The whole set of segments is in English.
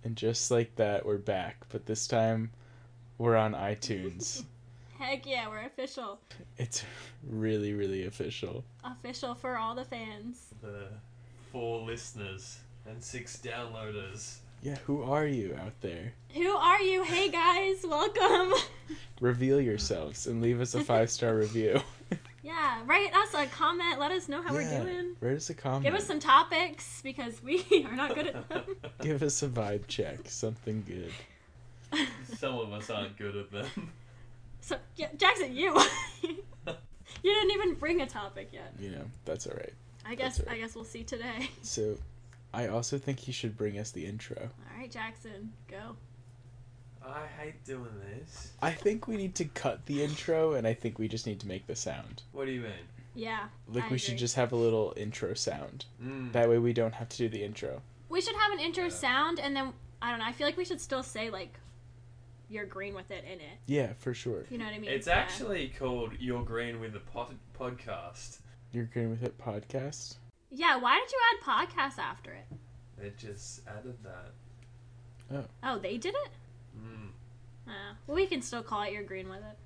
And just like that, we're back. But this time, we're on iTunes. Heck yeah, we're official. It's really, really official. Official for all the fans. The 4 listeners and 6 downloaders. Yeah, who are you out there? Who are you? Hey guys, welcome. Reveal yourselves and leave us a 5-star review. Yeah, write us a comment. Let us know how we're doing. Write us a comment. Give us some topics because we are not good at them. Give us a vibe check. Something good. Some of us aren't good at them. So, yeah, Jackson, you. You didn't even bring a topic yet. You know, that's alright. I guess we'll see today. So, I also think you should bring us the intro. Alright, Jackson, go. I hate doing this. I think we need to cut the intro, and I think we just need to make the sound. What do you mean? Yeah. Like, we should just have a little intro sound. Mm. That way we don't have to do the intro. We should have an intro sound, and then, I don't know, I feel like we should still say, like, you're green with it in it. Yeah, for sure. You know what I mean? It's actually called You're Green with the Podcast. You're Green with It podcast? Yeah, why did you add podcast after it? They just added that. Oh, they did it? Mm. Well, we can still call it You're Green with It.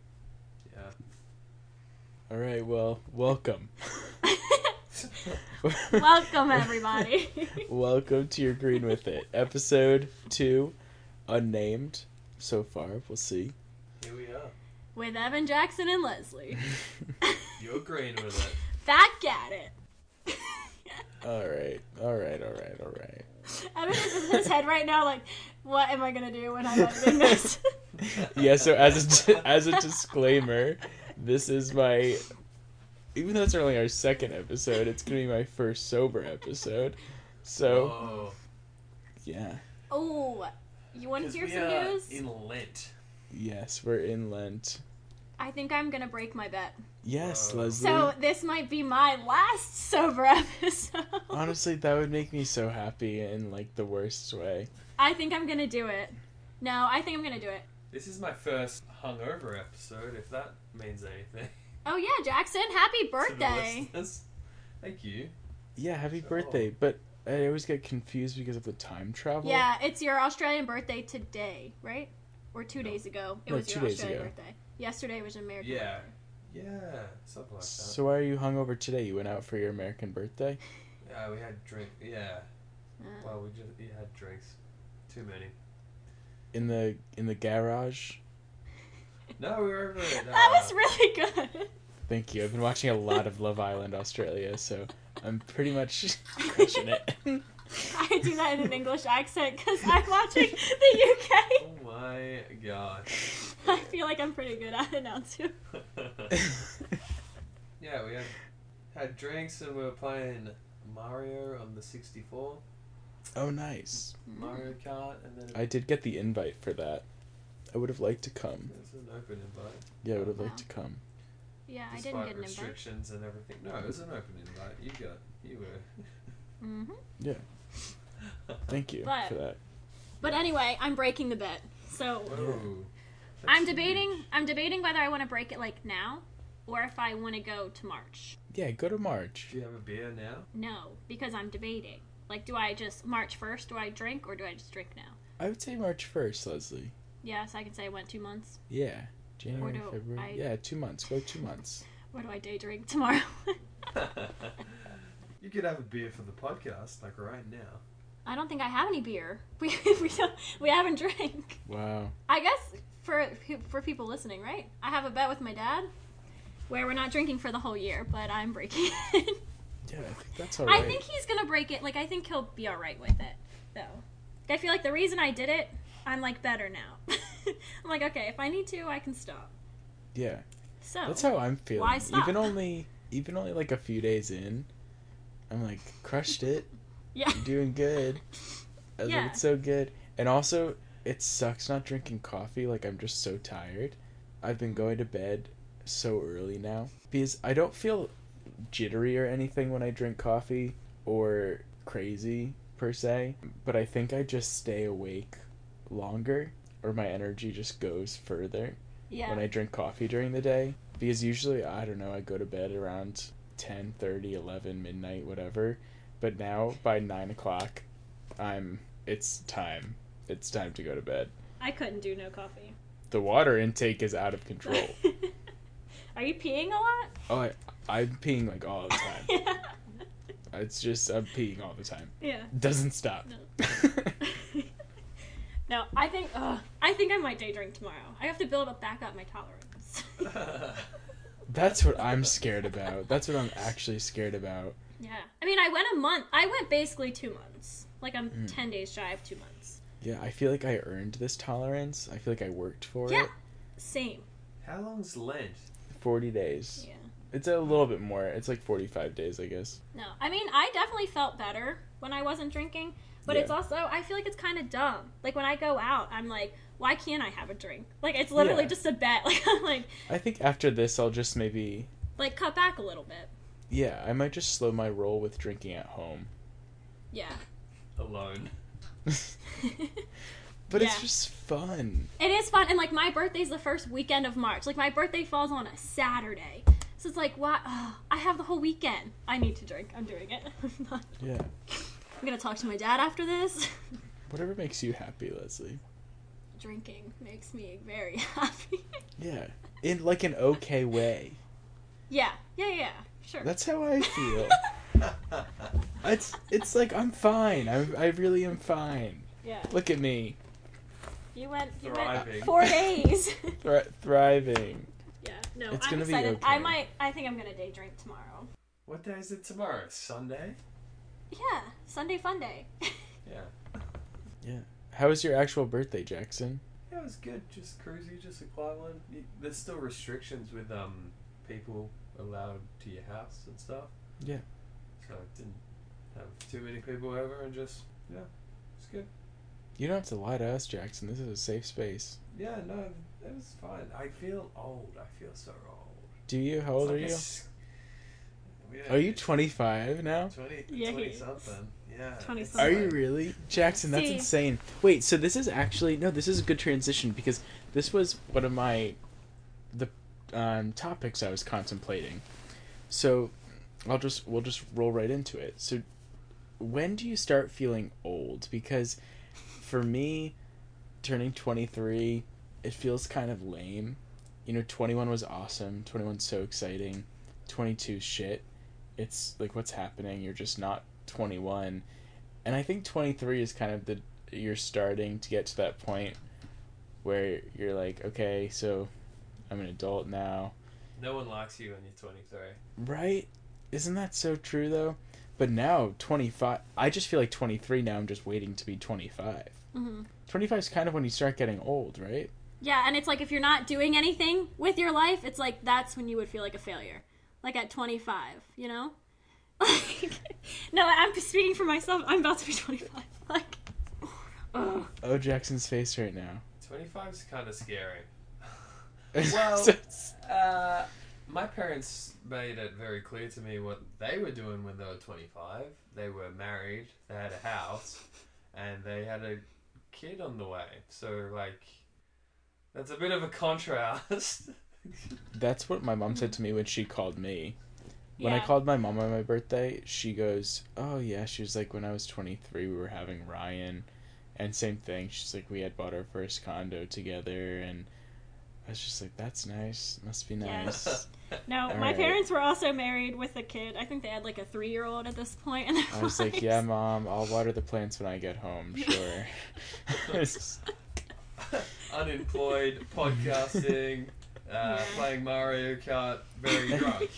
Yeah. Alright, well, welcome. Welcome, everybody. Welcome to You're Green with It. Episode 2, unnamed. So far, we'll see. Here we are. With Evan, Jackson, and Leslie. You're green with it. Back at it. Alright. Evan is in his head right now like, what am I going to do when I'm editing this? Yeah, so as a disclaimer, this is my... Even though it's only our second episode, it's going to be my first sober episode. So, Whoa. yeah. Oh, you want to hear some news? In Lent. Yes, we're in Lent. I think I'm going to break my bet. Yes, Whoa. Leslie. So this might be my last sober episode. Honestly, that would make me so happy in, like, the worst way. I think I'm going to do it. No, I think I'm going to do it. This is my first hungover episode, if that means anything. Oh yeah, Jackson, happy To the birthday. listeners. Thank you. Yeah, happy So- birthday. But I always get confused because of the time travel. Yeah, it's your Australian birthday today, right? Or 2 days ago. It No, was 2 your days Australian ago. birthday. Yesterday was your American Yeah. birthday. Yeah, something like that. So why are you hungover today? You went out for your American birthday? Yeah, we had drink. Yeah. Uh, Well, we had drinks. Too many. In the garage? No, we were over at... that was really good. Thank you. I've been watching a lot of Love Island Australia, so I'm pretty much crushing it. I do that in an English accent because I'm watching the UK. Oh my god. I feel like I'm pretty good at it now too. Yeah, we had drinks and we were playing Mario on the 64. Oh, nice. Mario Kart, and then I did get the invite for that. I would have liked to come. It's an open invite. Yeah, I would have Wow. liked to come. Yeah, I Despite didn't get an invite. restrictions and everything. No, it was an open invite. You were. Hmm. Yeah. Thank you But- for that. But anyway, I'm breaking the bet. So Whoa. I'm That's debating. huge. I'm debating whether I want to break it like now, or if I want to go to March. Yeah, go to March. Do you have a beer now? No, because I'm debating. Like, do I just March 1st? Do I drink, or do I just drink now? I would say March 1st, Leslie. Yeah, so I can say I went 2 months. Yeah. January, Or do February. I- Yeah, 2 months. Go 2 months. Or do I day drink tomorrow? You could have a beer for the podcast, like right now. I don't think I have any beer. We haven't drank. Wow. I guess for people listening, right? I have a bet with my dad where we're not drinking for the whole year, but I'm breaking it. Yeah, I think that's alright. I think he's gonna break it. Like, I think he'll be all right with it, though. I feel like the reason I did it, I'm like better now. I'm like, okay, if I need to, I can stop. Yeah. So That's how I'm feeling. Why stop? Even only like a few days in, I'm like, crushed it. yeah, You're doing good. I was Yeah. like, it's so good. And also, it sucks not drinking coffee. Like, I'm just so tired. I've been going to bed so early now. Because I don't feel jittery or anything when I drink coffee. Or crazy, per se. But I think I just stay awake longer. Or my energy just goes further yeah. when I drink coffee during the day. Because usually, I don't know, I go to bed around 10:30, 11, midnight, whatever. But now, by 9 o'clock, it's time it's time to go to bed. I couldn't do no coffee. The water intake is out of control. Are you peeing a lot? Oh, I'm peeing like all the time. Yeah. It's just I'm peeing all the time. Yeah. Doesn't stop. No. No, I think I might day drink tomorrow. I have to back up my tolerance. That's what I'm scared about. That's what I'm actually scared about. Yeah. I mean, I went a month. I went basically 2 months. Like, I'm 10 days shy of 2 months. Yeah, I feel like I earned this tolerance. I feel like I worked for it. Same. How long's Lent? 40 days. Yeah. It's a little bit more. It's like 45 days, I guess. No. I mean, I definitely felt better when I wasn't drinking. But Yeah. it's also, I feel like it's kind of dumb. Like, when I go out, I'm like, why can't I have a drink? Like, it's literally Yeah. just a bet. Like, I'm like, I think after this, I'll just maybe... cut back a little bit. Yeah, I might just slow my roll with drinking at home. Yeah. Alone. But Yeah. it's just fun. It is fun. And, like, my birthday's the first weekend of March. Like, my birthday falls on a Saturday. So it's like, what? Oh, I have the whole weekend. I need to drink. I'm doing it. Yeah. I'm going to talk to my dad after this. Whatever makes you happy, Leslie. Drinking makes me very happy. Yeah. In, like, an okay way. Yeah. Sure. That's how I feel. It's like, I'm fine. I really am fine. Yeah. Look at me. You went Thriving. 4 days. Thriving. Yeah. No, It's I'm gonna be excited. okay. I think I'm going to day drink tomorrow. What day is it tomorrow? Sunday? Yeah. Sunday fun day. Yeah. Yeah. How was your actual birthday, Jackson? Yeah, it was good. Just cruisy, just a quiet one. There's still restrictions with people allowed to your house and stuff. Yeah. So I didn't have too many people over and just, yeah, it's good. You don't have to lie to us, Jackson. This is a safe space. Yeah, no, it was fine. I feel old. I feel so old. Do you? How old are you? Yeah, Are you 25 now? 20, Yeah, he 20 is. something. Yeah. 20 it's something. Are you like- really? Jackson, that's See. insane. Wait, so this is actually... No, this is a good transition because this was one of the topics I was contemplating. So we'll just roll right into it. So when do you start feeling old? Because for me, turning 23, it feels kind of lame. 21 was awesome. 21's so exciting. 22 shit. It's like, what's happening? You're just not 21. And I think 23 is kind of you're starting to get to that point where you're like, okay, so I'm an adult now. No one likes you when you're 23. Right? Isn't that so true, though? But now, 25... I just feel like 23 now, I'm just waiting to be 25. Mm-hmm. 25 is kind of when you start getting old, right? Yeah, and it's like if you're not doing anything with your life, it's like that's when you would feel like a failure. Like at 25, you know? Like, no, I'm speaking for myself. I'm about to be 25. Like, ugh. Oh, Jackson's face right now. 25 is kind of scary. Well... My parents made it very clear to me what they were doing when they were 25. They were married, they had a house, and they had a kid on the way. So, like, that's a bit of a contrast. That's what my mom said to me when she called me. When I Yeah. called my mom on my birthday, she goes, oh yeah, she was like, when I was 23, we were having Ryan. And same thing, she's like, we had bought our first condo together, and I was just like, that's nice. Must be nice. No, All my right. parents were also married with a kid. I think they had like a 3-year-old at this point. And I was like, yeah, Mom, I'll water the plants when I get home, sure. It's just- Unemployed, podcasting, playing Mario Kart, very drunk.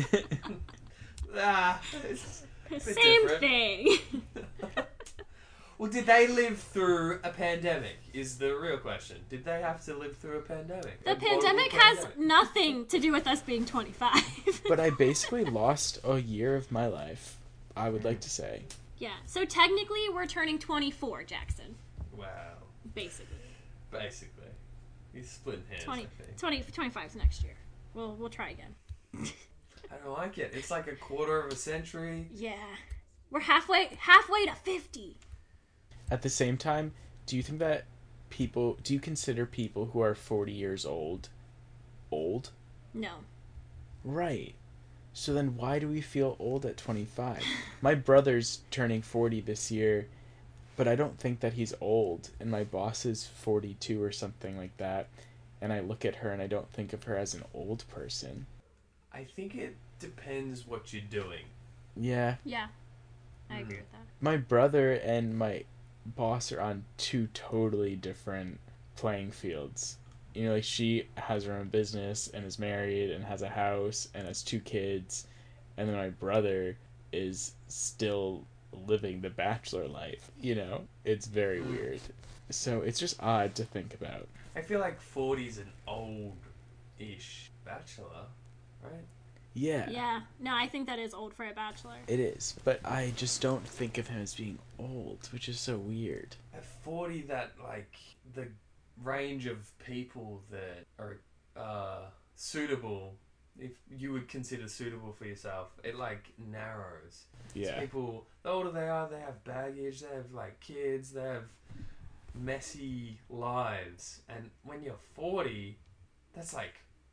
It's a bit Same different. thing. Well, did they live through a pandemic? Is the real question. Did they have to live through a pandemic? The A global pandemic has pandemic? nothing to do with us being 25. But I basically lost a year of my life, I would like to say. Yeah, so technically we're turning 24, Jackson. Wow. Basically. Basically. He's splitting hairs, 20, I think. 25 is next year. We'll try again. I don't like it. It's like a quarter of a century. Yeah. We're halfway to 50. At the same time, do you think that do you consider people who are 40 years old? No. Right. So then why do we feel old at 25? My brother's turning 40 this year, but I don't think that he's old. And my boss is 42 or something like that. And I look at her and I don't think of her as an old person. I think it depends what you're doing. Yeah. Yeah, I agree with that. My brother and my boss are on two totally different playing fields. You know, like she has her own business and is married and has a house and has 2 kids. And then my brother is still living the bachelor life. You know, it's very weird. So it's just odd to think about. I feel like 40's an old-ish bachelor, right? Yeah. Yeah, no, I think that is old for a bachelor. It is, but I just don't think of him as being old, which is so weird. At 40, that, like, the range of people that are suitable, if you would consider suitable for yourself, it, like, narrows. Yeah. So people, the older they are, they have baggage, they have, like, kids, they have messy lives. And when you're 40, that's, like,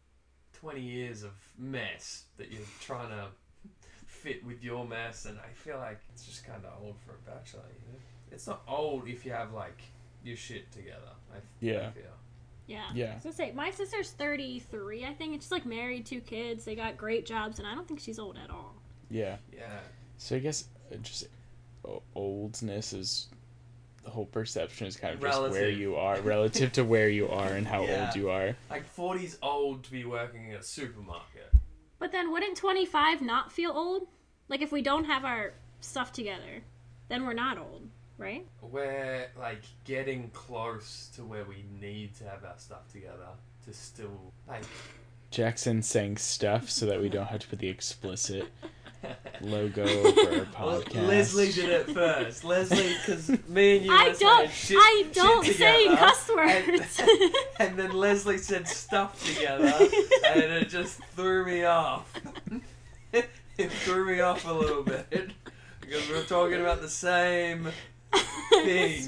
20 years of mess that you're trying to fit with your mess, and I feel like it's just kind of old for a bachelor, you know? It's not old if you have, like, your shit together, I feel. Yeah. Yeah. I was gonna say, my sister's 33, I think, and she's, like, married, 2 kids, they got great jobs, and I don't think she's old at all. Yeah. Yeah. So I guess just oldness is the whole perception is kind of just Relative. where you are relative to where you are and how Yeah. old you are. Like, 40's old to be working at a supermarket. But then wouldn't 25 not feel old? Like, if we don't have our stuff together, then we're not old, right? We're, like, getting close to where we need to have our stuff together to still, like... Jackson saying stuff so that we don't have to put the explicit logo over our podcast. Leslie did it first. Leslie, because me and you I were don't, saying I don't shit say together, cuss words. and then Leslie said stuff together, and it just threw me off. It threw me off a little bit because we were talking about the same things.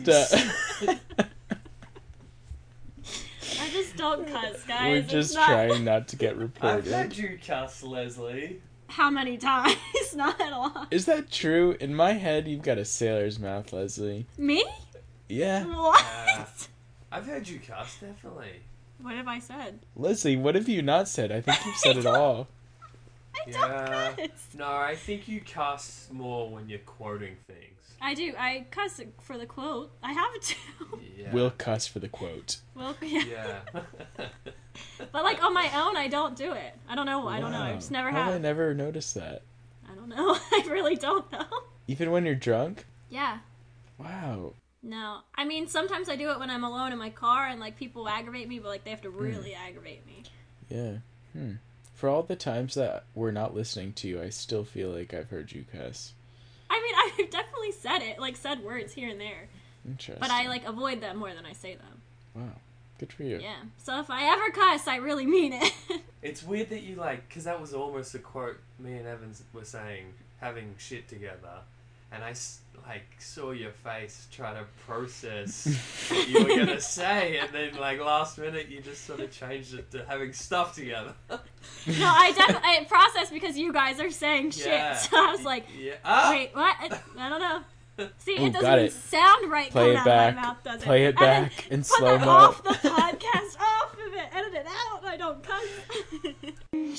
I just don't cuss, guys. We're It's just not- trying not to get I've reported. had you cuss, Leslie. How many times? Not a lot. Is that true? In my head, you've got a sailor's mouth, Leslie. Me? Yeah. What? I've heard you cuss, definitely. What have I said? Leslie, what have you not said? I think you've said it all. I Yeah. don't cuss. No, I think you cuss more when you're quoting things. I do. I cuss for the quote. I have to. Yeah. We'll cuss for the quote. Well, yeah. Yeah. But like on my own, I don't do it. I don't know. I don't know. I Wow. just never How have I have. never noticed that? I don't know. I really don't know. Even when you're drunk? Yeah. Wow. No. I mean, sometimes I do it when I'm alone in my car and like people aggravate me, but like they have to really aggravate me. Yeah. For all the times that we're not listening to you, I still feel like I've heard you cuss. I mean, I've definitely said it, like said words here and there, Interesting. but I like avoid them more than I say them. Wow. Good for you. Yeah. So if I ever cuss, I really mean it. It's weird that you like, because that was almost a quote me and Evans were saying, having shit together, and I like saw your face try to process what you were gonna say, and then like last minute you just sort of changed it to having stuff together. No, I processed because you guys are saying shit. Yeah. So I was like, Yeah. Ah! wait, what? I don't know. See, Ooh, it got doesn't it. even sound right Play coming it out back. of my mouth, does it? Play it And then back in put slow that mo. off the podcast, off of it, edit it out. I don't cuss.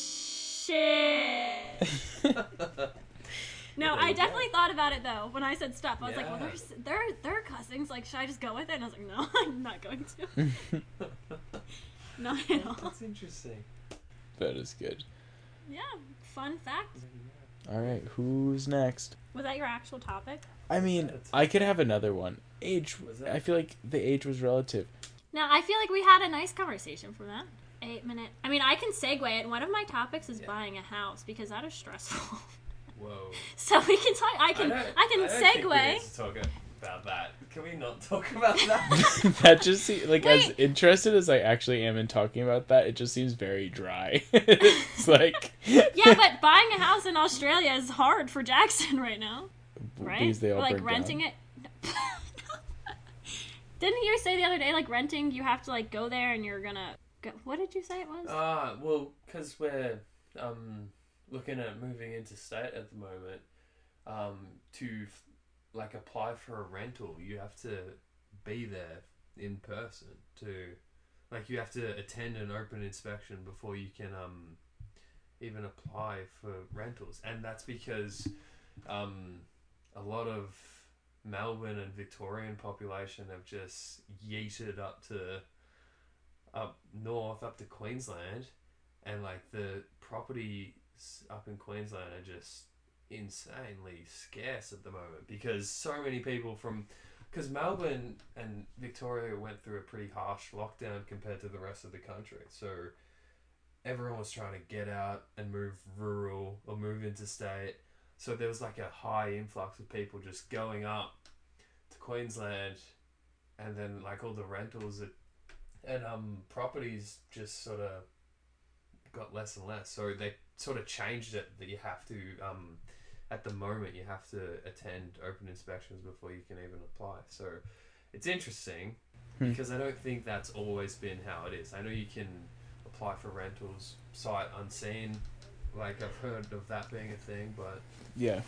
Shit. No, There I you definitely thought about it though. When I said stuff, I was like, well, Yeah. they're cussing. So, like, should I just go with it? And I was like, no, I'm not going to. Not at all. That's interesting. That is good. Yeah, fun fact. All right, who's next? Was that your actual topic? I mean, I could have another one. Age. Was it? I feel like the age was relative. Now, I feel like we had a nice conversation from that. 8 minute. I mean, I can segue it. One of my topics is buying a house because that is stressful. Whoa. So we can talk. I can don't think we segue. need to talk about that. Can we not talk about that? That just seems like, as Wait. interested as I actually am in talking about that, it just seems very dry. It's like Yeah, but buying a house in Australia is hard for Jackson right now, right? because they all Or, like burn renting down. it. Didn't you say the other day, like renting, you have to like go there and you're gonna go. What did you say it was? Well, because we're looking at moving into state at the moment, to like apply for a rental, you have to be there in person to, like, you have to attend an open inspection before you can even apply for rentals, and that's because a lot of Melbourne and Victorian population have just yeeted up north, up to Queensland, and like the properties up in Queensland are just insanely scarce at the moment because so many people because Melbourne and Victoria went through a pretty harsh lockdown compared to the rest of the country, so everyone was trying to get out and move rural or move interstate, so there was like a high influx of people just going up to Queensland, and then like all the rentals and properties just sort of got less and less, so they sort of changed it that you have to at the moment you have to attend open inspections before you can even apply. So it's interesting because I don't think that's always been how it is. I know you can apply for rentals sight unseen, like I've heard of that being a thing, but Yeah.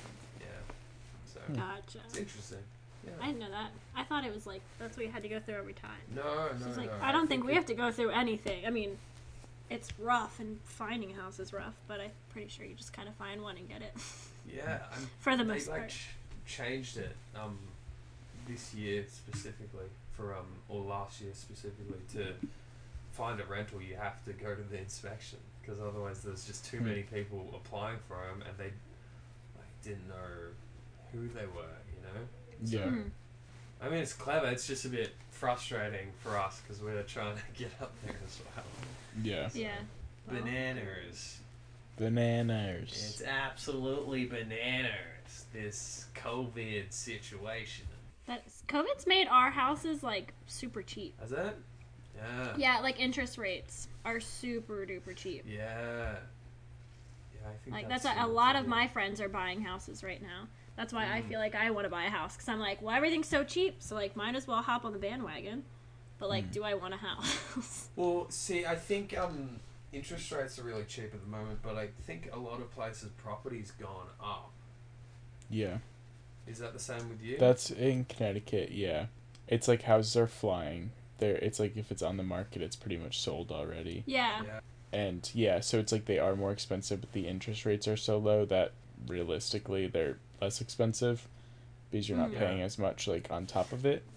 so Gotcha. it's interesting. Yeah. I didn't know that. I thought it was like that's what you had to go through every time. No, So it's like, no. I don't think we have to go through anything. I mean, it's rough, and finding a house is rough, but I'm pretty sure you just kind of find one and get it. Yeah, For the they most like part. changed it this year specifically for or last year specifically to find a rental. You have to go to the inspection because otherwise there's just too many people applying for them, and they like didn't know who they were. You know. Yeah. Mhm. I mean, it's clever. It's just a bit frustrating for us because we're trying to get up there as well. Yeah. Yeah. Well, Bananas. Bananas. It's absolutely bananas, this COVID situation. COVID's made our houses like super cheap. Has it? Yeah. Yeah, like interest rates are super duper cheap. Yeah. Yeah, I think Like that's so why a much lot of of it. my friends are buying houses right now. That's why I feel like I want to buy a house because I'm like, well, everything's so cheap, so like, might as well hop on the bandwagon. But like, do I want a house? Well, see, I think interest rates are really cheap at the moment, but I think a lot of places property's gone up. Yeah. Is that the same with you? That's in Connecticut, yeah. It's like houses are flying. It's like if it's on the market, it's pretty much sold already. Yeah. Yeah. And yeah, so it's like they are more expensive, but the interest rates are so low that realistically they're less expensive because you're not Yeah. paying as much like on top of it.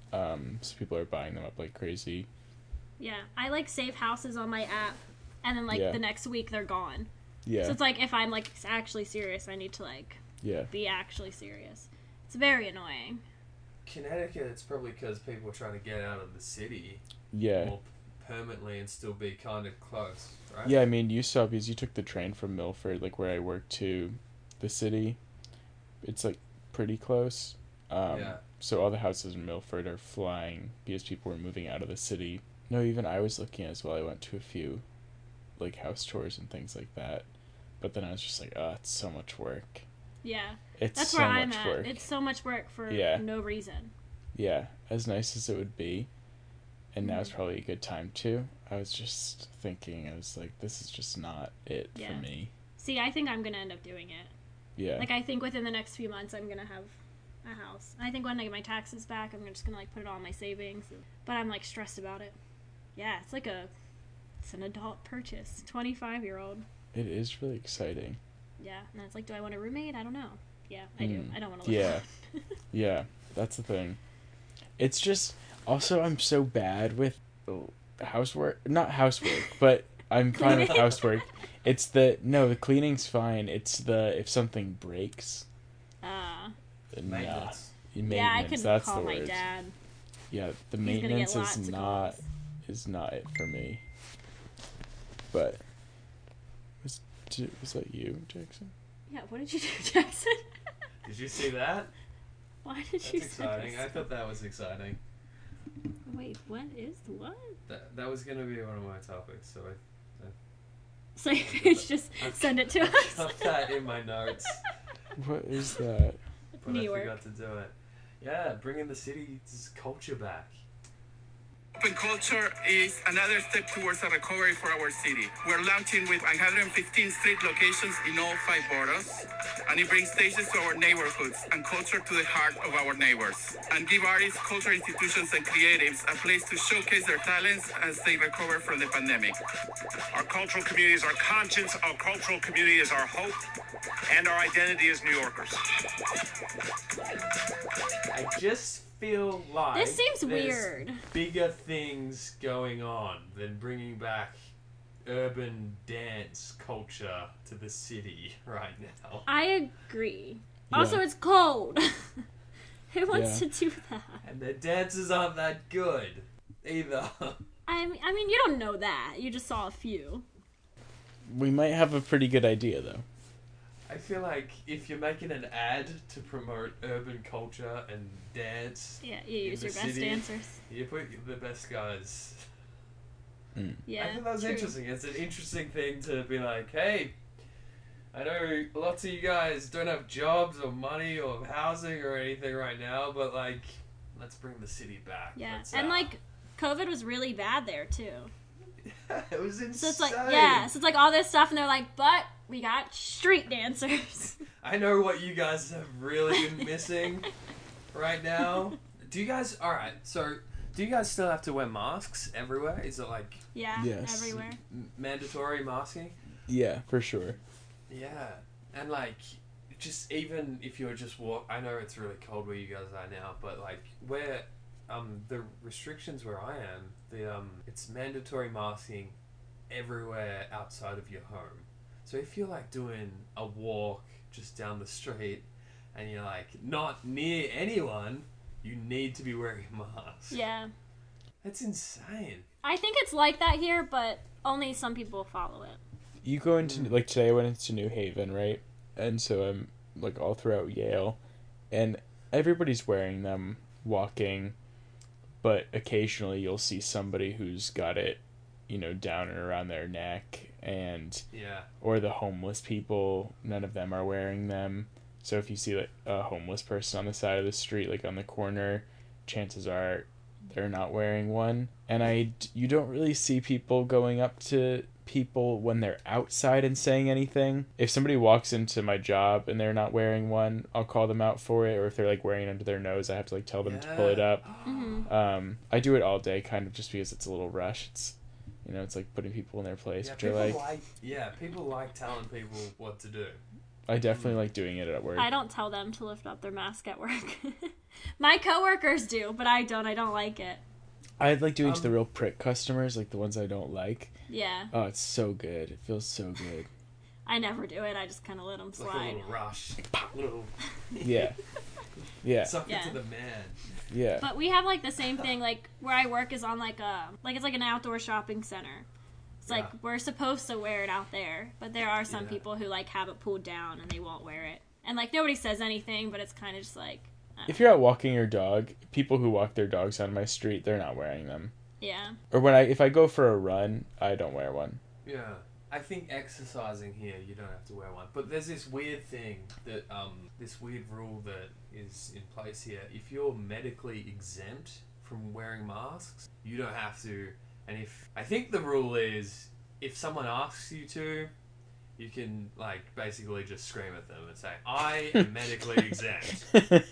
So people are buying them up like crazy. Yeah. I like save houses on my app, and then like Yeah. the next week they're gone. Yeah. So it's like if I'm like actually serious, I need to like Yeah. be actually serious. It's very annoying. Connecticut, it's probably because people are trying to get out of the city Yeah. more permanently and still be kind of close, right? Yeah, I mean, you saw because you took the train from Milford, like where I work, to the city. It's like pretty close. Yeah. So all the houses in Milford are flying because people were moving out of the city. No, even I was looking as well. I went to a few, like, house tours and things like that. But then I was just like, oh, it's so much work. Yeah. It's That's so where I'm much at. work. It's so much work for Yeah. no reason. Yeah, as nice as it would be. And now's probably a good time too. I was just thinking, I was like, this is just not it Yeah. for me. See, I think I'm gonna end up doing it. Yeah. Like, I think within the next few months, I'm gonna have a house. I think when I get my taxes back, I'm just gonna like put it all in my savings. But I'm like stressed about it. Yeah, it's an adult purchase. 25-year-old. It is really exciting. Yeah, and it's like, do I want a roommate? I don't know. Yeah, I do. I don't want to live Yeah. alone. Yeah, that's the thing. It's just, also, I'm so bad with housework. Not housework, but I'm fine with Cleaning? housework. The cleaning's fine. It's if something breaks. Maintenance. Maintenance, Yeah, I could that's call the my word. dad. Yeah, the He's gonna get maintenance lots is of not calls. it for me. But was that you, Jackson? Yeah, what did you do, Jackson? Did you see that? Why did That's you exciting. say I this? thought that was exciting. Wait, what? That was gonna be one of my topics, so So you could just send it to I us. got that in my notes, What is that? but New I York. forgot to do it. Yeah, bringing the city's culture back. Open culture is another step towards a recovery for our city. We're launching with 115 street locations in all 5 boroughs, and it brings stages to our neighborhoods and culture to the heart of our neighbors, and give artists, cultural institutions, and creatives a place to showcase their talents as they recover from the pandemic. Our cultural community is our conscience, our cultural community is our hope, and our identity as New Yorkers. I just feel like This seems there's weird. bigger things going on than bringing back urban dance culture to the city right now. I agree. Yeah. Also, it's cold. Who wants Yeah. to do that? And the dances aren't that good either. I mean, you don't know that. You just saw a few. We might have a pretty good idea though. I feel like if you're making an ad to promote urban culture and dance, Yeah, you use the your best city. dancers. you put the best guys. Yeah, I think that was true. interesting. It's an interesting thing to be like, hey, I know lots of you guys don't have jobs or money or housing or anything right now, but like, let's bring the city back. Yeah, Let's, and like, COVID was really bad there too. it was insane. So it's like, yeah, so it's like all this stuff, and they're like, but we got street dancers. I know what you guys have really been missing right now. Do you guys? All right, so do you guys still have to wear masks everywhere? Is it like Yeah, Yes. everywhere. mandatory masking? Yeah, for sure. Yeah, and like, just even if you're just I know it's really cold where you guys are now, but like where, the restrictions where I am, it's mandatory masking everywhere outside of your home. So if you're like doing a walk just down the street, and you're like not near anyone, you need to be wearing a mask. Yeah, That's insane. I think it's like that here, but only some people follow it. You go into like today I went into New Haven, right? And so I'm like all throughout Yale, and everybody's wearing them walking, but occasionally you'll see somebody who's got it, down and around their neck, and Yeah. or the homeless people, none of them are wearing them. So if you see like a homeless person on the side of the street, like on the corner, chances are they're not wearing one. And you don't really see people going up to people when they're outside and saying anything. If somebody walks into my job and they're not wearing one, I'll call them out for it. Or if they're like wearing it under their nose, I have to like tell them to pull it up. I do it all day, kind of just because it's a little rush. It's it's like putting people in their place, Yeah, which I people like. people like telling people what to do. I definitely like doing it at work. I don't tell them to lift up their mask at work. My coworkers do, but I don't. I don't like it. I like doing it to the real prick customers, like the ones I don't like. Yeah, Oh, it's so good. It feels so good. I never do it. I just kind of let them It's like a slide. little rush, little Yeah. Yeah. suck it Yeah. to the man. Yeah. But we have like the same thing. Like where I work is on like it's like an outdoor shopping center. It's like Yeah. we're supposed to wear it out there, but there are some Yeah. people who like have it pulled down and they won't wear it. And like nobody says anything, but it's kind of just like If you're out walking your dog, people who walk their dogs on my street, they're not wearing them. yeah. Or if I go for a run, I don't wear one. Yeah. I think exercising here, you don't have to wear one. But there's this weird thing that, this weird rule that is in place here. If you're medically exempt from wearing masks, you don't have to. And I think the rule is, if someone asks you to, you can, like, basically just scream at them and say, I am medically exempt.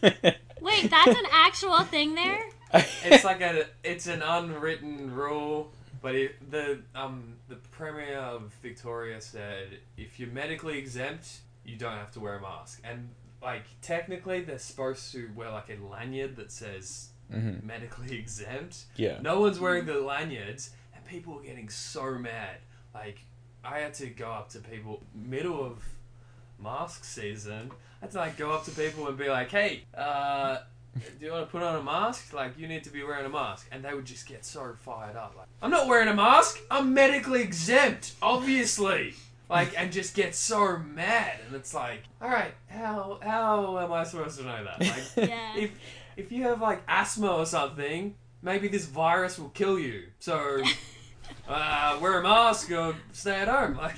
Wait, that's an actual thing there? It's like it's an unwritten rule, but the Premier of Victoria said if you're medically exempt, you don't have to wear a mask. And like technically, they're supposed to wear like a lanyard that says medically exempt. Yeah. No one's wearing the lanyards, and people are getting so mad. Like I had to go up to people middle of mask season. I had to like go up to people and be like, hey, do you want to put on a mask? Like, you need to be wearing a mask. And they would just get so fired up. Like, I'm not wearing a mask. I'm medically exempt, obviously. Like, and just get so mad. And it's like, all right, how am I supposed to know that? Like, Yeah. if you have, like, asthma or something, maybe this virus will kill you. So, wear a mask or stay at home. Like,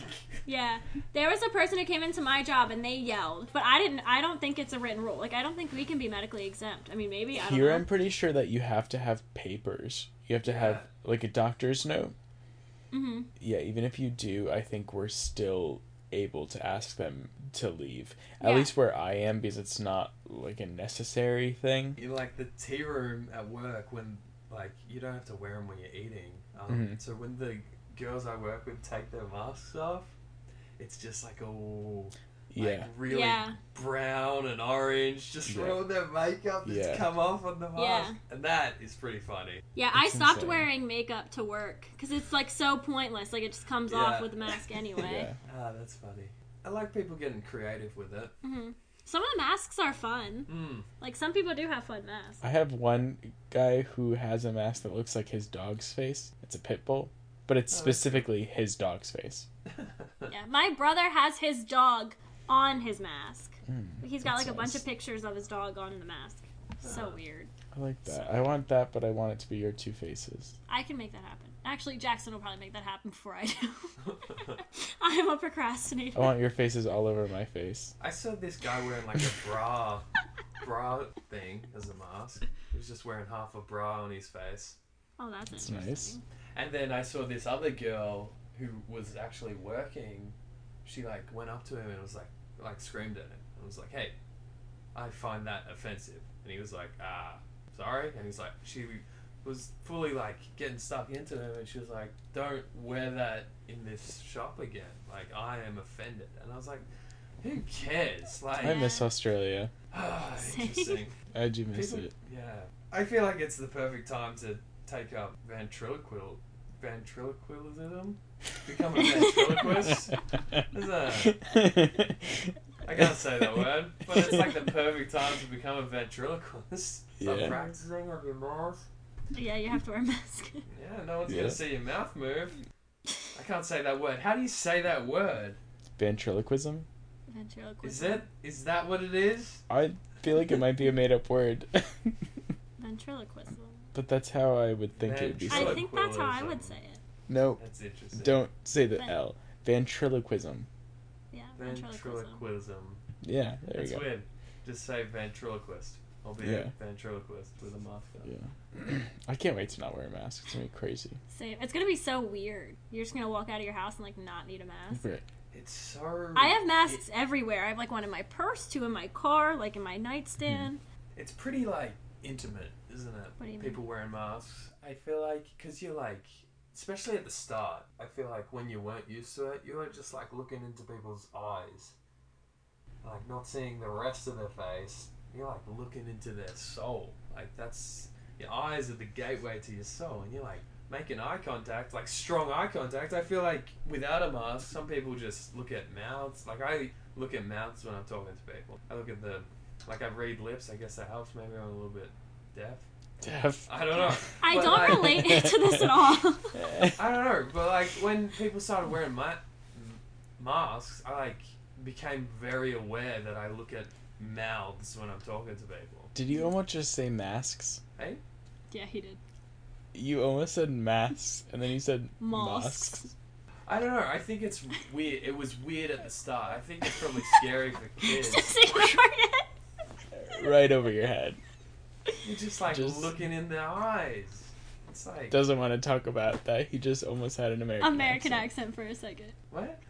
Yeah, there was a person who came into my job and they yelled, but I don't think it's a written rule. Like, I don't think we can be medically exempt. I mean, maybe, I don't Here, know. I'm pretty sure that you have to have papers. You have to have, like, a doctor's note. Mm-hmm. Yeah, even if you do, I think we're still able to ask them to leave. At Yeah. least where I am, because it's not, like, a necessary thing. In like the tea room at work, when like you don't have to wear them when you're eating. Mhm. So when the girls I work with take their masks off, it's just like Yeah. really Yeah. brown and orange, just Yeah. from all their makeup that's Yeah. come off on the mask, Yeah. and that is pretty funny. Yeah, I It's stopped insane. wearing makeup to work because it's like so pointless. Like, it just comes Yeah. off with the mask anyway. Yeah. That's funny. I like people getting creative with it. Hmm. Some of the masks are fun. Like, some people do have fun masks. I have one guy who has a mask that looks like his dog's face. It's a pit bull, but it's that's specifically his dog's face. Yeah, my brother has his dog on his mask. He's got that's like a bunch nice. of pictures of his dog on the mask. So weird. I like that. I want that, but I want it to be your two faces. I can make that happen. Actually, Jackson will probably make that happen before I do. I am a procrastinator. I want your faces all over my face. I saw this guy wearing like a bra thing as a mask. He was just wearing half a bra on his face. Oh, that's That's interesting. nice. And then I saw this other girl who was actually working. She like went up to him and was like screamed at him and was like, "Hey, I find that offensive." And he was like, sorry. And he's like, she was fully like getting stuck into him, and she was like, "Don't wear that in this shop again. Like, I am offended." And I was like, who cares? Like, I miss Australia. interesting. I do miss People, it. yeah. I feel like it's the perfect time to take up ventriloquism. Become a ventriloquist. I can't say that word, but it's like the perfect time to become a ventriloquist. Start Yeah. practicing on your mouth. Yeah, you have to wear a mask. Yeah, no one's Yeah. gonna see your mouth move. I can't say that word. How do you say that word? Ventriloquism? Ventriloquism. Is that what it is? I feel like it might be a made up word. Ventriloquism. But that's how I would think it would be I said. think that's how I would say it. No, That's interesting. don't say the Ven- L. Ventriloquism. Yeah, ventriloquism. Ventriloquism. Yeah, there That's you go. weird. Just say ventriloquist. I'll be Yeah. a ventriloquist with a mask on. Yeah. I can't wait to not wear a mask. It's gonna be crazy. Same. It's gonna be so weird. You're just gonna walk out of your house and like not need a mask. Right. It's so. I have masks everywhere. I have like one in my purse, two in my car, like in my nightstand. It's pretty like intimate, isn't it? What do you mean? People wearing masks. I feel like because you're like, especially at the start. I feel like when you weren't used to it, you were just like looking into people's eyes, like not seeing the rest of their face. You're like looking into their soul. Like that's your eyes are the gateway to your soul, and you're like making eye contact, like strong eye contact. I feel like without a mask, some people just look at mouths. Like I look at mouths when I'm talking to people. I look at I read lips. I guess that helps. Maybe I'm a little bit deaf. Deaf. I don't know. I But, don't like, relate to this at all. I don't know, but like when people started wearing masks, I like became very aware that I look at mouths when I'm talking to people. Did you almost just say masks? Hey, Yeah, he did. You almost said masks, and then you said Masks. masks. I don't know. I think it's weird. It was weird at the start. I think it's probably scary for kids. Just ignore it. Right over your head. You're just like Just- looking in their eyes. It's like Doesn't want to talk about that. He just almost had an American accent for a second. what?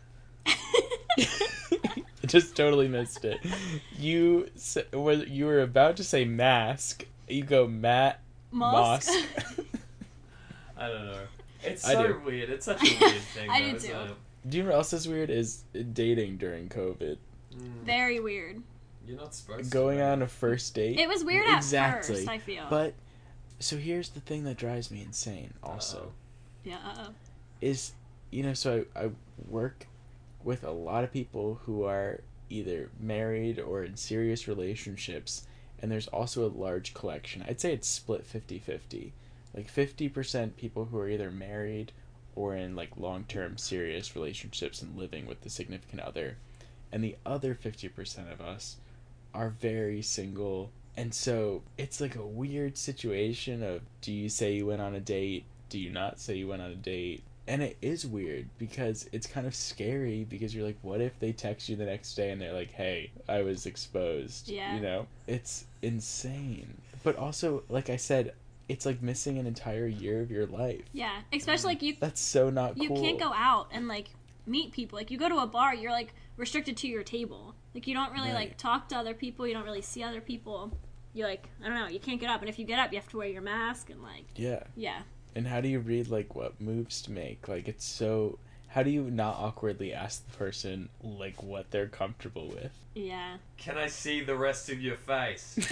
Just totally missed it. You were about to say mask. You go Mosque? mosque. I don't know. It's I so do. weird. It's such a weird thing. I though, do isn't too. it? Do you know what else is weird? Is dating during COVID. Very weird. You're not supposed to. Going right? on a first date. It was weird at Exactly. first, I feel. But so here's the thing that drives me insane. Also, Uh-oh. yeah, is so I work with a lot of people who are either married or in serious relationships, and there's also a large collection. I'd say it's split 50-50. Like 50% people who are either married or in like long-term serious relationships and living with the significant other, and the other 50% of us are very single. And so it's like a weird situation of, do you say you went on a date? Do you not say you went on a date? And it is weird because it's kind of scary because you're like, what if they text you the next day and they're like, hey, I was exposed? Yeah. You know? It's insane. But also, like I said, it's like missing an entire year of your life. Yeah, especially like you That's so not cool. you can't go out and like meet people. Like you go to a bar, you're like restricted to your table. Like you don't really Right. like talk to other people, you don't really see other people. You like, I don't know, you can't get up, and if you get up, you have to wear your mask and like Yeah. yeah. And how do you read, like, what moves to make? Like, it's so... How do you not awkwardly ask the person, like, what they're comfortable with? Yeah. Can I see the rest of your face? No.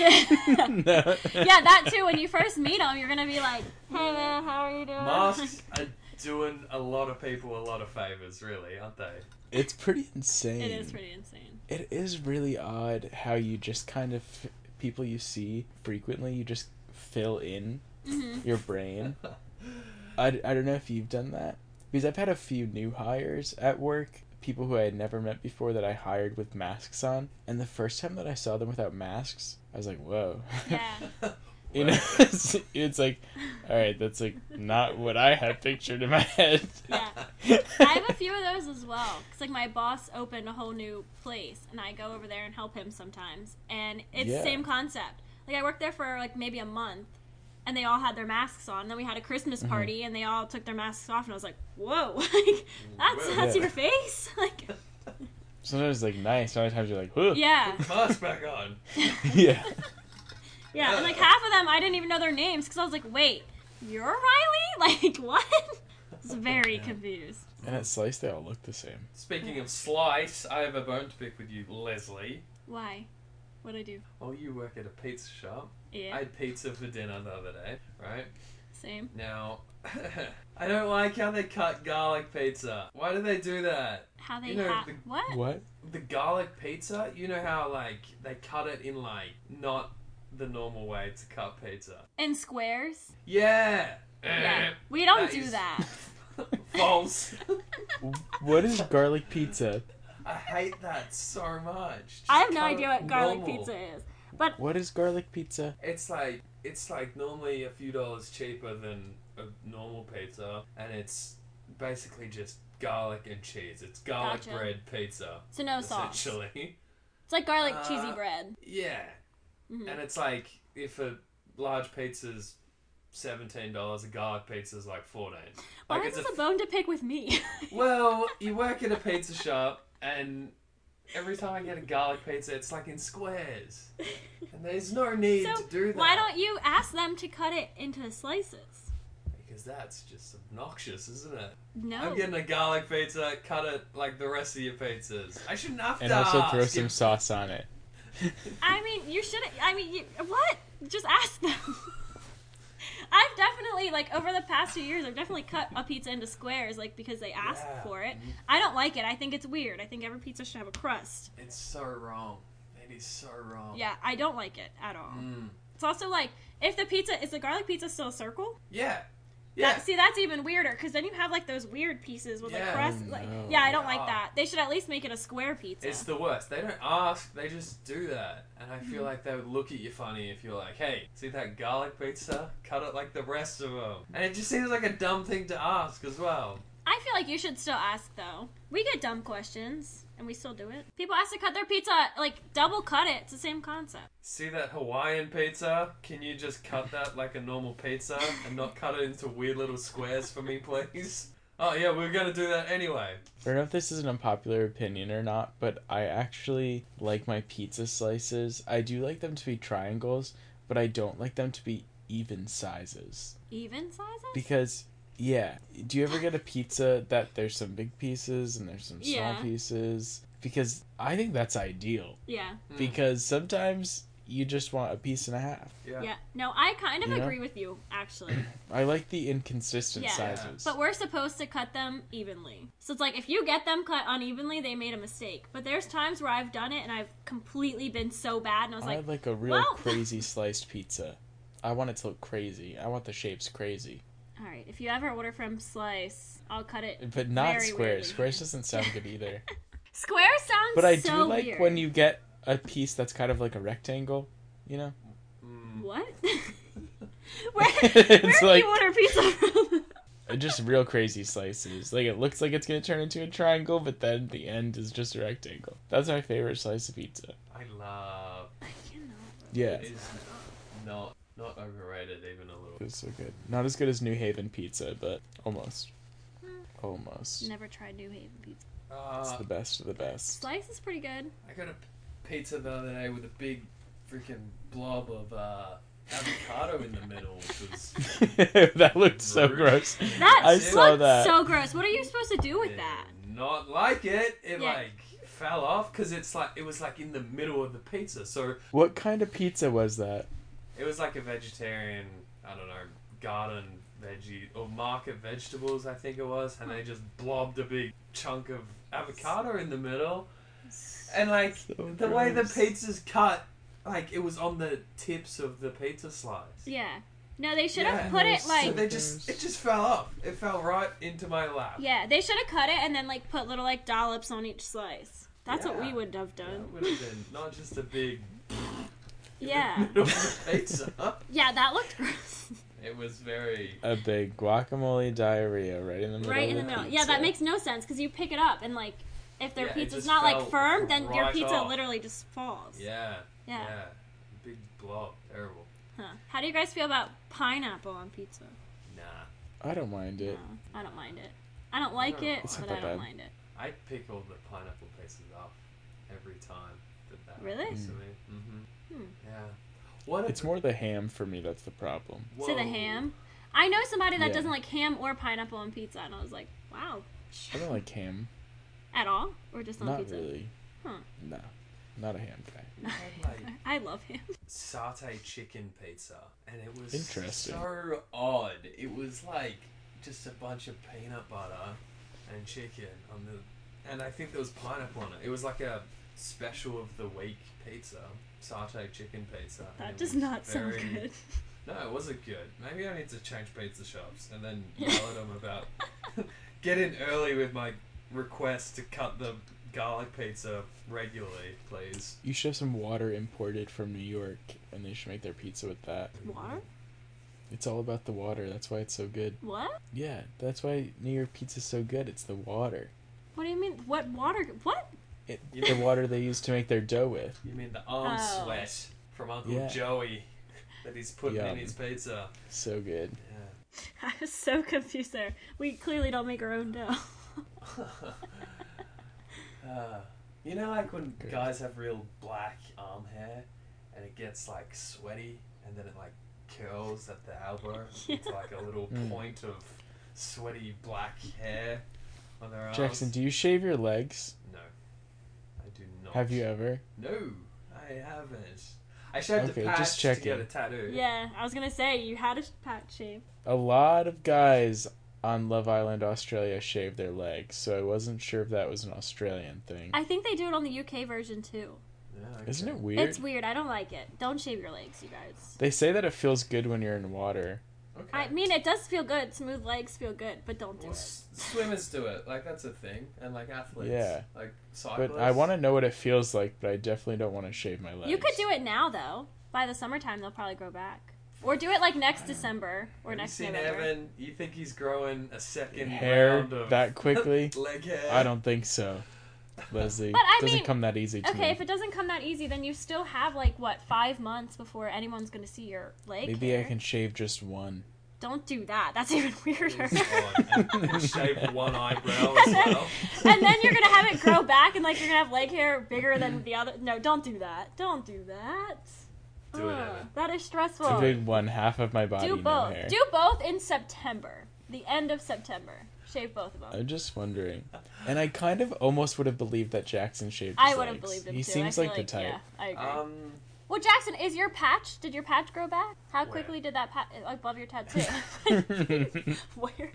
Yeah, that too. When you first meet them, you're gonna be like, "Hey man, how are you doing?" Masks are doing a lot of people a lot of favors, really, aren't they? It's pretty insane. It is pretty insane. It is really odd how you just kind of... People you see frequently, you just fill in your brain. I don't know if you've done that. Because I've had a few new hires at work. People who I had never met before that I hired with masks on. And the first time that I saw them without masks, I was like, whoa. Yeah. You know, it's like, all right, that's like not what I had pictured in my head. Yeah. I have a few of those as well. Because, like, my boss opened a whole new place, and I go over there and help him sometimes. And it's Yeah. the same concept. Like, I worked there for, like, maybe a month, and they all had their masks on. And then we had a Christmas party, and they all took their masks off, and I was like, whoa, like, that's Yeah. your face? Like, Sometimes it's like nice. Other times you're like, whoa. yeah. Mask back on. Yeah. Yeah, and, like, half of them, I didn't even know their names, because I was like, wait, you're Riley? Like, what? I was very confused. And at Slice, they all look the same. Speaking of Slice, I have a bone to pick with you, Leslie. Why? What'd I do? Oh, you work at a pizza shop. Yeah, I had pizza for dinner the other day, right? same. Now, I don't like how they cut garlic pizza. Why do they do that? How they You know, what? What? The garlic pizza, you know how, like, they cut it in, like, not the normal way to cut pizza. In squares? Yeah! Yeah. We don't That do is- that. False. What is garlic pizza? I hate that so much. Just I have no cut idea it what garlic normal. pizza is. But What is garlic pizza? It's like normally a few dollars cheaper than a normal pizza, and it's basically just garlic and cheese. It's garlic Gotcha. bread pizza, so no sauce. essentially. It's like garlic cheesy Uh, bread. Yeah, Mhm. and it's like if a large pizza's $17, a garlic pizza's like 14. Why Like is it's this a bone to pick with me? well, you work at a pizza shop, and every time I get a garlic pizza, it's like in squares, and there's no need So to do that. why don't you ask them to cut it into slices? Because that's just obnoxious, isn't it? No. I'm getting a garlic pizza, cut it like the rest of your pizzas. I shouldn't have And to also ask throw if- some sauce on it. I mean, you should. I mean, what? Just ask them. I've definitely, like, over the past few years, I've definitely cut a pizza into squares, like, because they asked Yeah. for it. I don't like it. I think it's weird. I think every pizza should have a crust. It's so wrong. It is so wrong. Yeah, I don't like it at all. Mm. It's also like, if the pizza, is the garlic pizza still a circle? Yeah. Yeah. See, that's even weirder, because then you have, like, those weird pieces with, like, Yeah. crust. Oh, Like, no. yeah, I don't like Yeah. that. They should at least make it a square pizza. It's the worst. They don't ask, they just do that. And I Mm-hmm. feel like they would look at you funny if you're like, hey, see that garlic pizza? Cut it like the rest of them. And it just seems like a dumb thing to ask as well. I feel like you should still ask, though. We get dumb questions, and we still do it. People ask to cut their pizza, like, double cut it. It's the same concept. See that Hawaiian pizza? Can you just cut that like a normal pizza and not cut it into weird little squares for me, please? Oh yeah, we're gonna do that anyway. I don't know if this is an unpopular opinion or not, but I actually like my pizza slices. I do like them to be triangles, but I don't like them to be even sizes. Even sizes? Because, yeah, do you ever get a pizza that there's some big pieces and there's some small Yeah. pieces? Because I think that's ideal. Yeah. Because sometimes you just want a piece and a half. Yeah. No, I kind of You know? agree with you, actually. I like the inconsistent Yeah. sizes. But we're supposed to cut them evenly. So it's like, if you get them cut unevenly, they made a mistake. But there's times where I've done it and I've completely been so bad, and I was I like, like a real well- crazy sliced pizza. I want it to look crazy. I want the shapes crazy. alright, if you ever order from Slice, I'll cut it. But not Very squares. weirdly. Squares doesn't sound good either. Square sounds But I so do like weird. when you get a piece that's kind of like a rectangle, you know? Mm. What? where It's do like- you order pizza from? Just real crazy slices. Like, it looks like it's gonna turn into a triangle, but then the end is just a rectangle. That's my favorite slice of pizza. I love. I cannot. Yeah. It is not overrated even a little. It's so good. Not as good as New Haven pizza, but almost. Almost. Never tried New Haven pizza. It's the best of the best. Slice is pretty good. I got a pizza the other day with a big freaking blob of avocado in the middle, which was That looked so Rude. gross. That I saw looked that. so gross. What are you supposed to do with that? not like it. It Yeah. like fell off because it was like in the middle of the pizza, so What kind of pizza was that? it was like a vegetarian, I don't know, garden veggie or market vegetables, I think it was, and they just blobbed a big chunk of avocado in the middle, and like So the way the gross. pizza's cut, like it was on the tips of the pizza slice. Yeah. No, they should have Yeah, put it So like. they it just fell off. It fell right into my lap. Yeah, they should have cut it and then like put little like dollops on each slice. That's what we Yeah. would have That done. would have been not just a big Yeah. middle of the pizza. Yeah, that looked gross. It was very. A big guacamole diarrhea right in the middle. Right of in the middle. pizza. Yeah, that makes no sense because you pick it up and like if their Yeah, it pizza's just not like fell firm, then your right pizza off. literally just falls. Yeah. Yeah. Big blob. Terrible. Huh. How do you guys feel about pineapple on pizza? Nah. I don't mind it. No, I don't mind it. I don't like know. it, It's not but I that don't bad. mind it. I pick all the pineapple pieces up every time that Really? happens to me. Mm-hmm. Hmm. Yeah. What? It's more the ham for me that's the problem. So the ham. I know somebody that Yeah. doesn't like ham or pineapple on pizza, and I was like, wow. I don't like ham. At all? Or just on Not pizza? really. Huh. No. Not a ham guy. We had like I love ham. satay chicken pizza, and it was Interesting. so odd. It was like just a bunch of peanut butter and chicken on the, and I think there was pineapple on it. It was like a special of the week pizza, satay chicken pizza. and That it does was not sound very- good. No, it wasn't good. Maybe I need to change pizza shops and then yell at them about get in early with my request to cut the garlic pizza regularly, please. You should have some water imported from New York, and they should make their pizza with that. Water? It's all about the water. That's why it's so good. What? Yeah, that's why New York pizza's so good. It's the water. What do you mean? What water? What? The water they use to make their dough with. You mean the arm Oh. sweat from Uncle Yeah. Joey that he's putting in Yum. his pizza? So good. Yeah. I was so confused there. We clearly don't make our own dough. You know, like when Good. guys have real black arm hair and it gets like sweaty and then it like curls at the elbow into like a little Mm. point of sweaty black hair on their arms. Jackson, do you shave your legs? No, I do not. Have you ever? No, I haven't. I shaved Okay, a patch just to get checking. a tattoo. Yeah, I was gonna say you had a patch shave. A lot of guys on Love Island Australia shave their legs, so I wasn't sure if that was an Australian thing. I think they do it on the UK version too. Yeah, okay. Isn't it weird? It's weird. I don't like it. Don't shave your legs, you guys. They say that it feels good when you're in water. Okay. I mean, it does feel good. Smooth legs feel good, but don't do Well, it. swimmers do it. Like that's a thing, and like athletes. Yeah. Like cyclists. But I want to know what it feels like, but I definitely don't want to shave my legs. You could do it now though. By the summertime, they'll probably grow back. Or do it like next December or Have next you seen November. Evan? You think he's growing a second Hair round of that quickly? leg hair? I don't think so, Leslie. But I doesn't mean, come that easy to Okay, me. if it doesn't come that easy, then you still have like what 5 months before anyone's gonna see your leg Maybe hair. I can shave just one. Don't do that. That's even weirder. and shave one eyebrow as And then- well. And then you're gonna have it grow back, and like you're gonna have leg hair bigger than the other. No, don't do that. Don't do that. Do it, Ugh, Evan. that is It's a stressful. big one, half of my body, Do no both. hair. Do both in September. The end of September. Shave both of them. I'm just wondering. And I kind of almost would have believed that Jackson shaved his I would have legs. believed him He too. seems I like feel the type. Yeah, I agree. Well, Jackson, is your patch? Did your patch grow back? How Where? quickly did that patch above your tattoo? Where?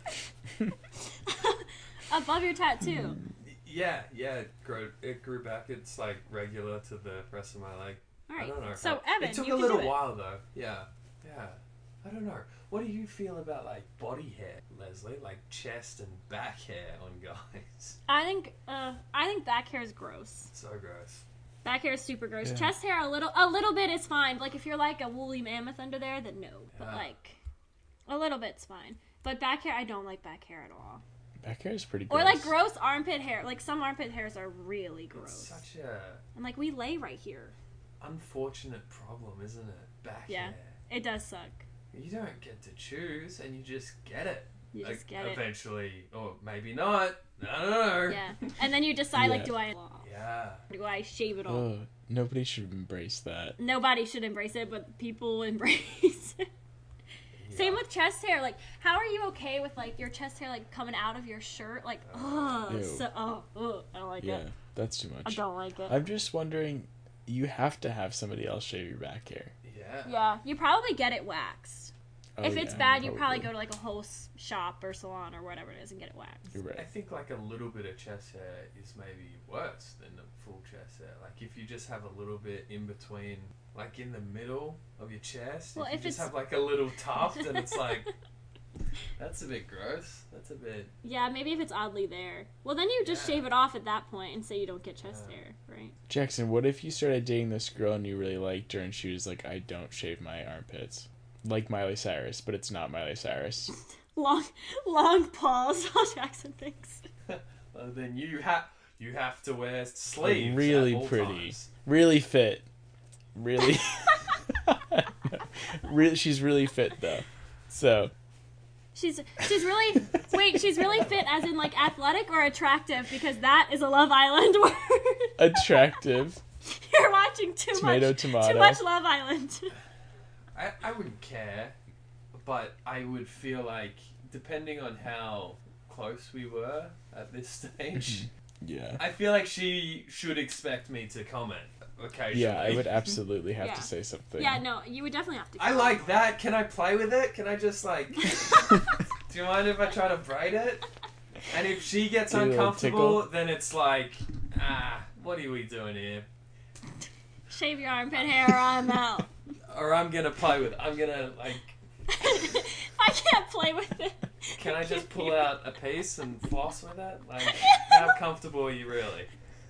Above your tattoo. Yeah, it grew back. It's like regular to the rest of my leg. All I right. don't know. So how- Evan, it took you a can little do it. while though. Yeah. I don't know. What do you feel about like body hair, Leslie? Like chest and back hair on guys? I think back hair is gross. So gross. Back hair is super gross. Yeah. Chest hair a little bit is fine. Like if you're like a woolly mammoth under there, then no. But Yeah. like A little bit's fine. But back hair, I don't like back hair at all. Back hair is pretty gross. Or like gross armpit hair. Like some armpit hairs are really It's gross. such a And like we lay right here. unfortunate problem, isn't it? Back Yeah. hair. It does suck. You don't get to choose, and you just get it. You just get it. Eventually, or maybe not. I don't know. Yeah. And then you decide like, Yeah. Yeah. do I shave it all? Oh, nobody should embrace that. Nobody should embrace it, but people embrace it. Same with chest hair. Like, how are you okay with like your chest hair like coming out of your shirt? Like, I don't like Yeah, it. that's too much. I don't like it. I'm just wondering, you have to have somebody else shave your back hair. Yeah. Yeah, you probably get it waxed. Oh, If it's yeah, bad, you probably go to like a whole shop or salon or whatever it is and get it waxed. You're I right. think like a little bit of chest hair is maybe worse than the full chest hair. Like if you just have a little bit in between, like in the middle of your chest, Well, if you if just it's- have like a little tuft, and it's like, that's a bit gross. That's a bit. Yeah, maybe if it's oddly there. Well, then you just Yeah. shave it off at that point and say you don't get chest Yeah. hair, right? Jackson, what if you started dating this girl and you really liked her and she was like, I don't shave my armpits? Like Miley Cyrus, but it's not Miley Cyrus. Long pause while Jackson thinks. Then you have to wear sleeves. Really at all pretty. times. Really fit. Really. She's really fit, though. So, She's really she's really fit as in like athletic or attractive because that is a Love Island word. attractive. You're watching too Tomato. much Love Island. I wouldn't care, but I would feel like, depending on how close we were at this stage, Yeah. I feel like she should expect me to comment occasionally. Yeah, I would absolutely have Yeah. to say something. Yeah, no, you would definitely have to. I like that. Can I play with it? Can I just like... Do you mind if I try to braid it? And if she gets Do a little uncomfortable, tickle. then it's like, what are we doing here? Shave your armpit hair or I'm out. Or I'm gonna play with it. I'm gonna, like... I can't play with it. Can I just pull out a piece and floss with it? Like, how comfortable are you really?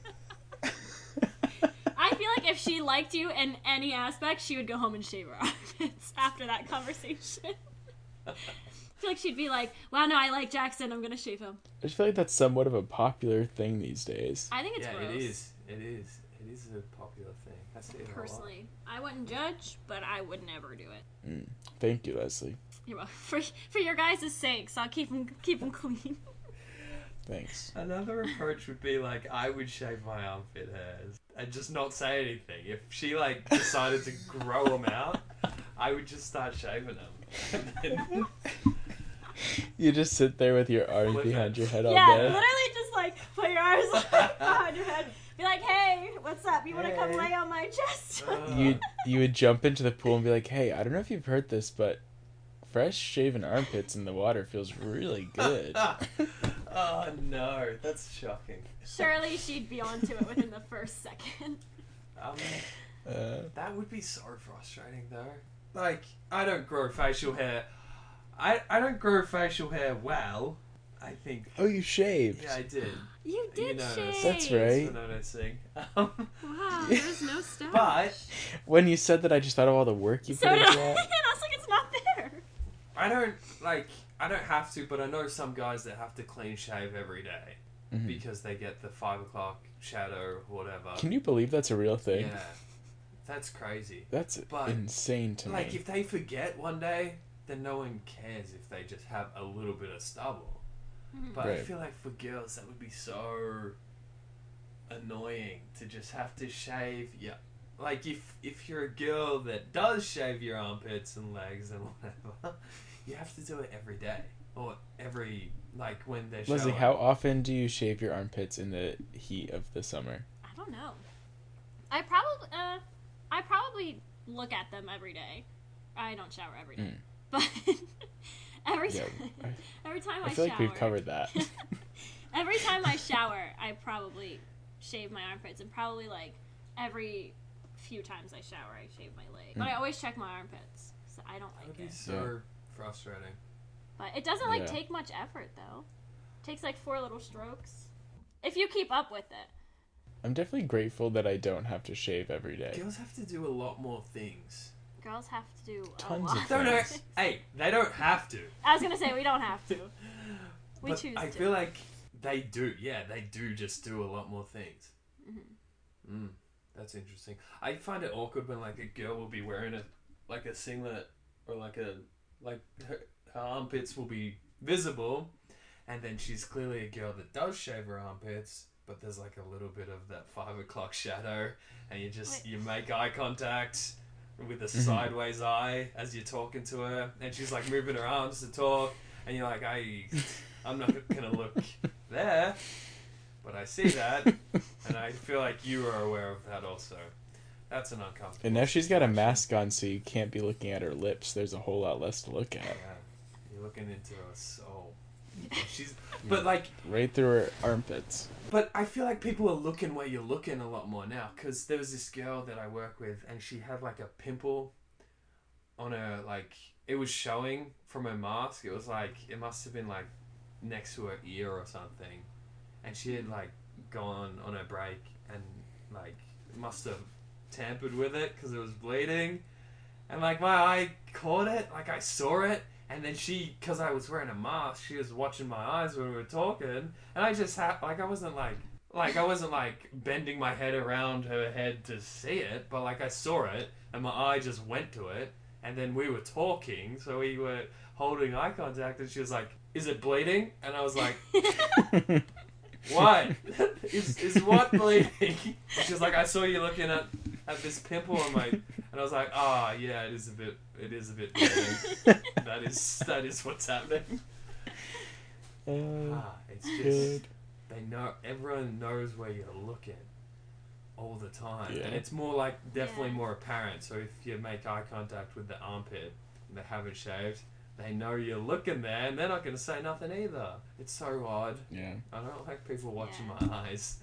I feel like if she liked you in any aspect, she would go home and shave her armpits after that conversation. I feel like she'd be like, wow, no, I like Jackson, I'm gonna shave him. I just feel like that's somewhat of a popular thing these days. I think it's Yeah, gross. it is. It is. It is a popular thing. I see it a lot. Personally, I wouldn't judge, but I would never do it. Thank you, Leslie. You're welcome. For your guys' sakes, I'll keep them clean. Thanks. Another approach would be like, I would shave my armpit hairs and just not say anything. If she like decided to grow them out, I would just start shaving them. And then, You just sit there with your arms With behind it. your head all Yeah, day. literally just like put your arms behind your head. Be like, hey, what's up? You want to come Hey. lay on my chest? You would jump into the pool and be like, hey, I don't know if you've heard this, but fresh shaven armpits in the water feels really good. Oh no, that's shocking. Surely she'd be onto it within the first second. That would be so frustrating though. Like, I don't grow facial hair. I don't grow facial hair well. I think. Oh, you shaved. Yeah, I did. You did noticed. shave. That's Thanks right. for noticing. Wow, there's no stuff. But When you said that, I just thought of all the work you so put did into I. And that. I was like, it's not there. I don't have to, but I know some guys that have to clean shave every day Mhm. because they get the 5 o'clock shadow or whatever. Can you believe that's a real thing? Yeah, that's crazy. That's But, insane to Like, me. if they forget one day, then no one cares if they just have a little bit of stubble. But I Right. feel like for girls, that would be so annoying to just have to shave. Yeah, like if you're a girl that does shave your armpits and legs and whatever, you have to do it every day or every like when they're Leslie, showering. how often do you shave your armpits in the heat of the summer? I don't know. I probably look at them every day. I don't shower every day, but every Yeah, time, every time I I feel shower, like we've covered that. every time I shower, I probably shave my armpits, and probably like every few times I shower, I shave my leg. But I always check my armpits, so I don't That like would be it. so frustrating. But it doesn't like Yeah. take much effort though. It takes like 4 little strokes. If you keep up with it. I'm definitely grateful that I don't have to shave every day. Girls have to do a lot more things. Girls have to do Tons a of lot. Don't know. things. Hey, they don't have to. I was gonna say we don't have to. We But choose I to. feel like they do. Yeah, they do just do a lot more things. That's interesting. I find it awkward when like a girl will be wearing a singlet or her armpits will be visible, and then she's clearly a girl that does shave her armpits, but there's like a little bit of that 5 o'clock shadow, and you make eye contact with a sideways eye as you're talking to her, and she's like moving her arms to talk, and you're like, I'm not gonna look there, but I see that, and I feel like you are aware of that also. That's an uncomfortable. And now she's got a situation. mask on, so you can't be looking at her lips. There's a whole lot less to look at. Yeah, you're looking into her soul. She's, but like, Right through her armpits. but I feel like people are looking where you're looking a lot more now. Because there was this girl that I work with, and she had like a pimple on her, like it was showing from her mask. It was like it must have been like next to her ear or something, and she had like gone on her break and like must have tampered with it because it was bleeding, and like my eye caught it, like I saw it, and then she, because I was wearing a mask, she was watching my eyes when we were talking, and I just had like I wasn't bending my head around her head to see it, but like I saw it and my eye just went to it, and then we were talking, so we were holding eye contact, and she was like, "Is it bleeding?" And I was like, "What? is what bleeding?" And she was like, "I saw you looking at this pimple on my," and I was like, "Ah, yeah, it is a bit bleeding. that is what's happening." It's just Good. they know, everyone knows where you're looking all the time, Yeah. and it's more like definitely Yeah. more apparent. So if you make eye contact with the armpit and they haven't shaved, they know you're looking there, and they're not going to say nothing either. It's so odd. Yeah. I don't like people watching Yeah. my eyes.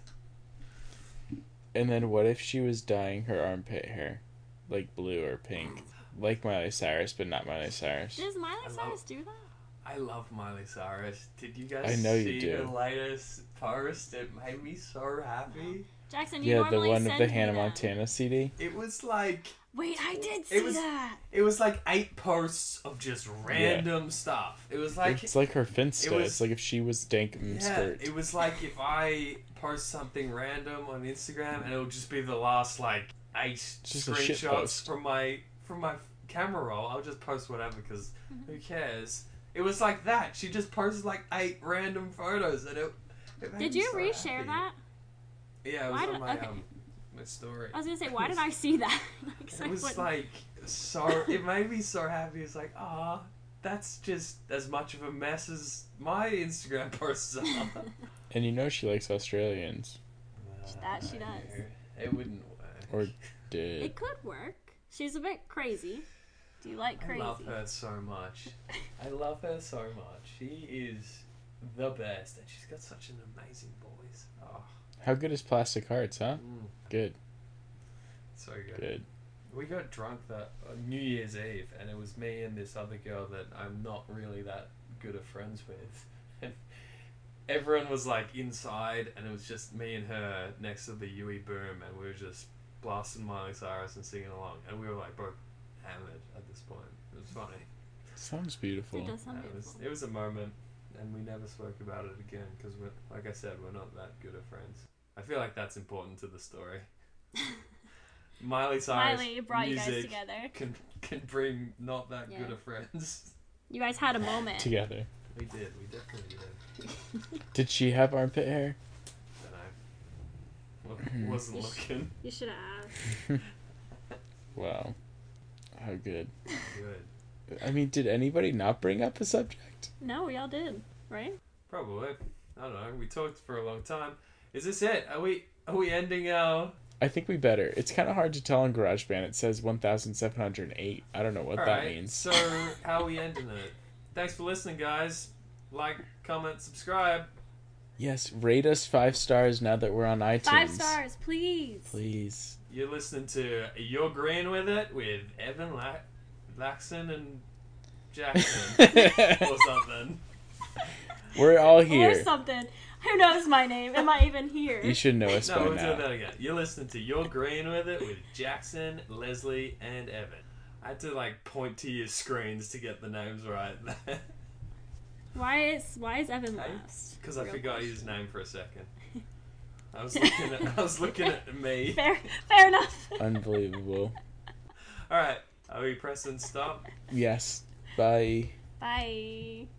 And then what if she was dyeing her armpit hair? Like blue or pink? Like Miley Cyrus, but not Miley Cyrus. Does Miley I Cyrus do that? I love Miley Cyrus. Did you guys I know you see do. her latest post? It made me so happy. Jackson, you Yeah, the normally one of send the me Hannah that. Montana CD. It was like Wait, I did It see was- that. it was like 8 posts of just random stuff. It was like It's like her Finsta. it was- It's like if she was Dankum skirt. it was like if I post something random on Instagram and it'll just be the last like 8 Just a shit screenshots post. from my camera roll. I'll just post whatever because Mm-hmm. who cares? It was like that. She just posted like 8 random photos and it made Did me you so reshare happy. that? Yeah, it was Why on did- my okay. my story. I was gonna say, why did I see that? Like, so It was what- like so. It made me so happy. It's like, that's just as much of a mess as my Instagram posts are. And you know she likes Australians. That she does. It wouldn't work. Or did. It could work. She's a bit crazy. Do you like I crazy? love her so much. I love her so much. She is the best, and she's got such an amazing voice. Oh, How good is Plastic Hearts, huh? Good. so good. Good. We got drunk that New Year's Eve, and it was me and this other girl that I'm not really that good of friends with. And everyone was like inside, and it was just me and her next to the Yui Boom, and we were just blasting Miley Cyrus and singing along, and we were like both hammered at this point. It was funny. Sounds beautiful. It does sound And beautiful. it was a moment, and we never spoke about it again because, like I said, we're not that good of friends. I feel like that's important to the story. Miley Cyrus Miley brought you guys music together. can bring not that good Yeah. of friends. You guys had a moment. Together. We did. We definitely did. Did she have armpit hair? Don't know. Wasn't looking You should have asked. Wow. How good. good. I mean, did anybody not bring up the subject? No, we all did, right? Probably. I don't know. We talked for a long time. Is this it? Are we ending our? I think we better. It's kind of hard to tell on GarageBand. It says 1,708. I don't know what All that right. means. So how are we ending it? Thanks for listening, guys. Like, comment, subscribe. Yes, rate us 5 stars now that we're on iTunes. 5 stars, please. Please. You're listening to You're Green With It with Evan Laxon and Jackson or something. We're all Or here. something. Who knows my name? Am I even here? You should know us No, by we'll do now. that again. You're listening to You're Green With It with Jackson, Leslie, and Evan. I had to like point to your screens to get the names right. Why is Evan last? Because I Real forgot question. his name for a second. I was looking at me. Fair enough. Unbelievable. All right, are we pressing stop? Yes. Bye. Bye.